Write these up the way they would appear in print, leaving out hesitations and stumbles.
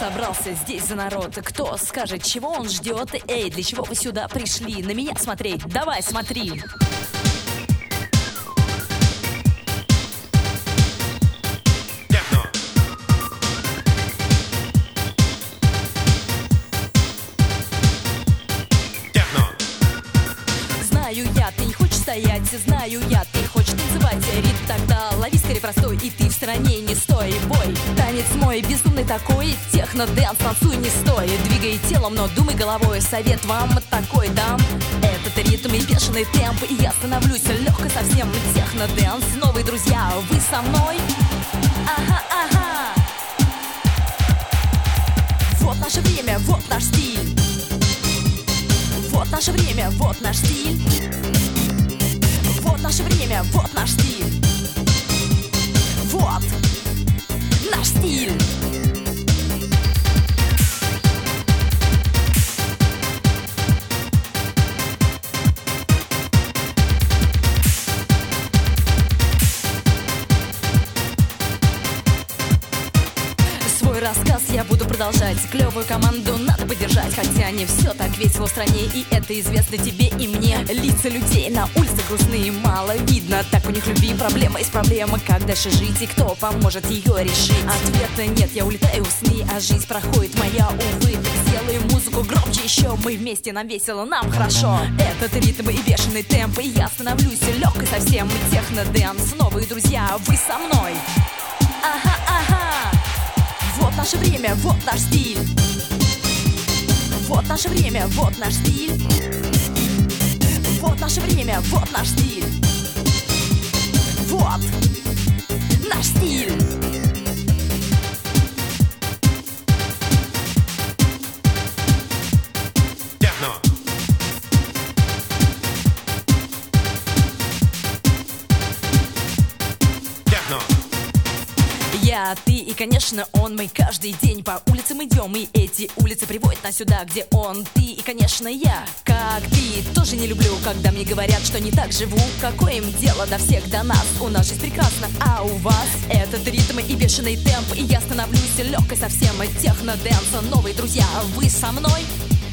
собрался здесь за народ? Кто скажет, чего он ждет? Эй, для чего вы сюда пришли? На меня смотреть? Давай, смотри. Знаю я, ты не хочешь стоять, знаю я, ты хочешь танцевать. Ритм тогда лови скорее простой, и ты в стороне не стой. Бой, танец мой безумный такой, техно-дэнс, танцуй не стой. Двигай телом, но думай головой, совет вам такой дам. Этот ритм и бешеный темп, и я становлюсь легко совсем. Техно-дэнс, новые друзья, вы со мной? Ага, ага. Вот наше время, вот наш стиль. Вот наше время, вот наш стиль. Вот наше время, вот наш стиль. Вот наш стиль. Свой рассказ я буду продолжать. Клевую команду надо поддержать. Хотя не все так весело в стране, и это известно тебе и мне. Лица людей на улице грустные, мало видно. Так у них любви проблема есть проблема. Как дальше жить и кто поможет ее решить? Ответа нет, я улетаю в сны, а жизнь проходит моя, увы. Так сделай музыку громче еще. Мы вместе, нам весело, нам хорошо. Этот ритм и бешеный темп, и я становлюсь легкой совсем. Техно-дэнс, новые друзья, вы со мной? Ага, ага. Вот наше время, вот наш стиль. Вот наше время, вот наш стиль. Вот наше время, вот наш стиль. Вот наш стиль. Я, ты и, конечно, он. Мы каждый день по улицам идем, и эти улицы приводят нас сюда, где он. Ты и, конечно, я. Как ты, тоже не люблю, когда мне говорят, что не так живу. Какое им дело до всех, до нас? У нас жизнь прекрасна, а у вас этот ритм и бешеный темп, и я становлюсь легкой совсем. Техно-дэнса, новые друзья, вы со мной?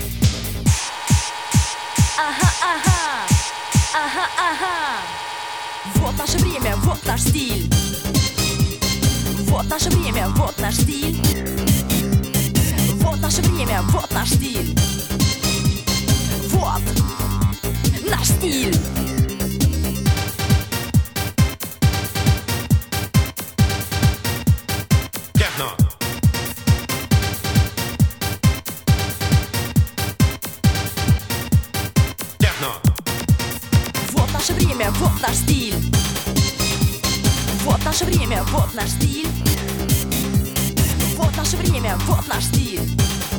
Ага, ага. Ага, ага. Вот наше время, вот наш стиль. Вот наше время, вот наш стиль. Вот наше время, вот наш стиль. Вот наш стиль. Вот наше время, вот наш стиль. Вот наше время, вот наш стиль. Вот наше время, вот наш стиль.